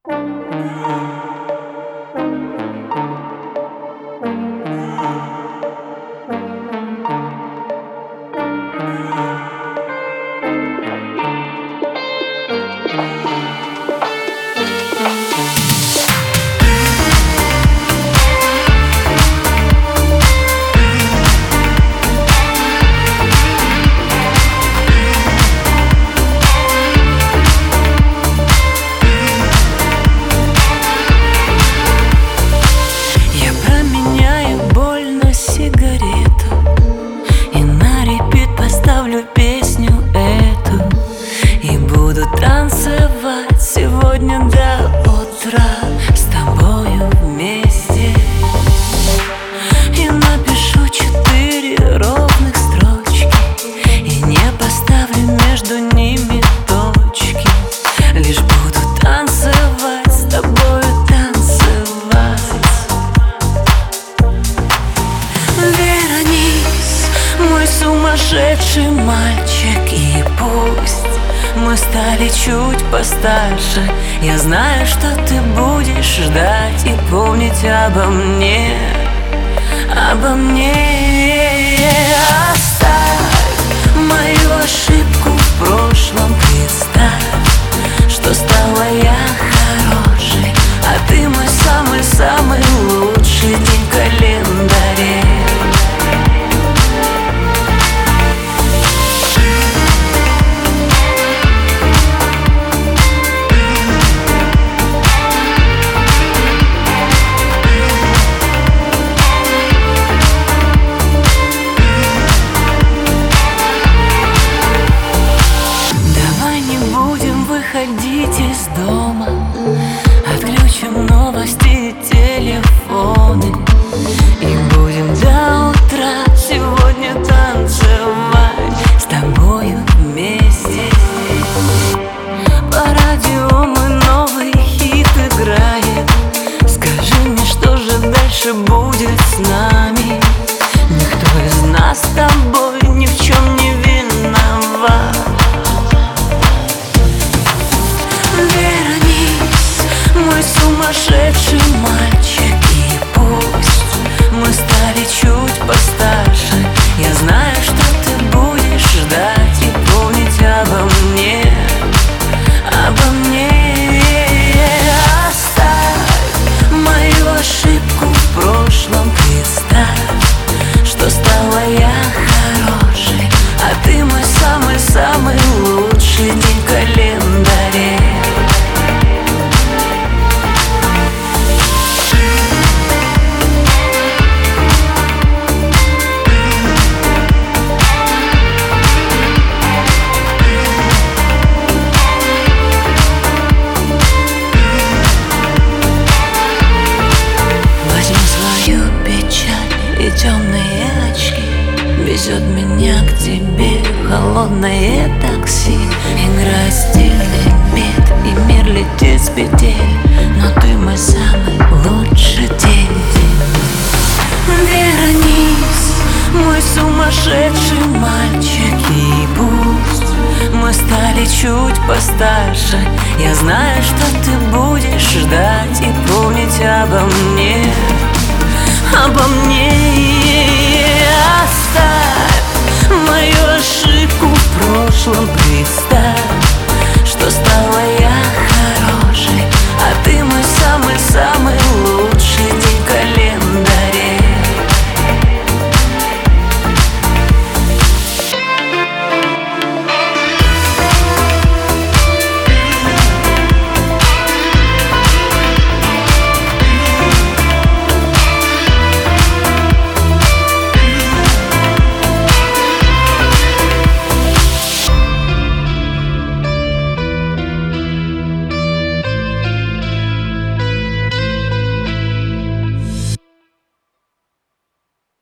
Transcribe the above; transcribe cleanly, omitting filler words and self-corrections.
Танцевать сегодня до утра с тобою вместе. И напишу 4 ровных строчки, и не поставлю между ними точки. Лишь буду танцевать с тобою, танцевать. Вернись, мой сумасшедший мальчик, и пусть мы стали чуть постарше, я знаю, что ты будешь ждать и помнить обо мне, обо мне. Оставь мою ошибку в прошлом, представь, что стала я хорошей, а ты мой самый-самый лучший день в календаре. Выходить из дома, отключим новости и телефоны, и будем до утра сегодня танцевать с тобою вместе. По радио мой новый хит играет. Скажи мне, что же дальше будет с нами? Никто из нас с тобой ни в чем не виноват. Мой сумасшедший мальчик, и пусть мы стали чуть постарше, я знаю, что ты будешь ждать и помнить обо мне, обо мне. Оставь мою ошибку в прошлом, представь, что стала я хорошей, а ты мой самый-самый лучший день в календаре. И темные очки везет меня к тебе холодное такси. Играет стильный бит, и мир летит с петель, но ты мой самый лучший день. Вернись, мой сумасшедший мальчик, и пусть мы стали чуть постарше, я знаю, что ты будешь ждать и помнить обо мне, обо мне. Оставь мою ошибку в прошлом, представь, что стала я